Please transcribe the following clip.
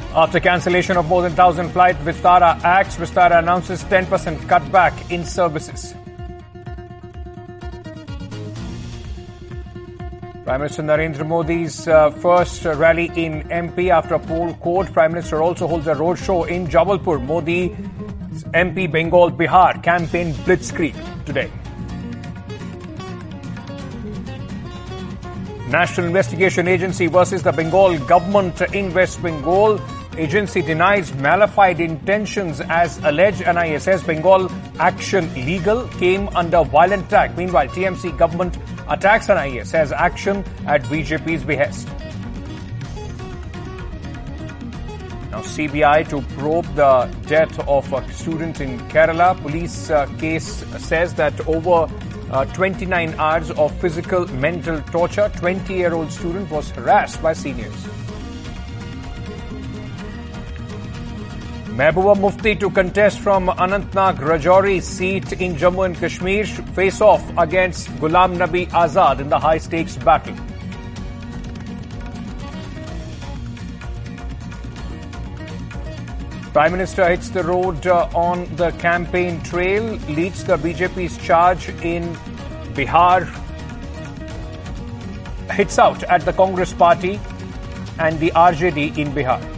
After cancellation of more than 1,000 flights, Vistara acts. Vistara announces 10% cutback in services. Prime Minister Narendra Modi's first rally in MP after a poll quote. Prime Minister also holds a roadshow in Jabalpur. Modi MP Bengal Bihar campaign blitzkrieg today. National Investigation Agency versus the Bengal government in West Bengal. Agency denies malafide intentions as alleged. NIA says Bengal action legal, came under violent attack. Meanwhile, TMC government attacks NIA, says action at BJP's behest. Now CBI to probe the death of a student in Kerala. Police case says that over 29 hours of physical mental torture, 20-year-old student was harassed by seniors. Mehbooba Mufti to contest from Anantnag Rajouri seat in Jammu and Kashmir, face off against Ghulam Nabi Azad in the high-stakes battle. Prime Minister hits the road on the campaign trail, leads the BJP's charge in Bihar, hits out at the Congress party and the RJD in Bihar.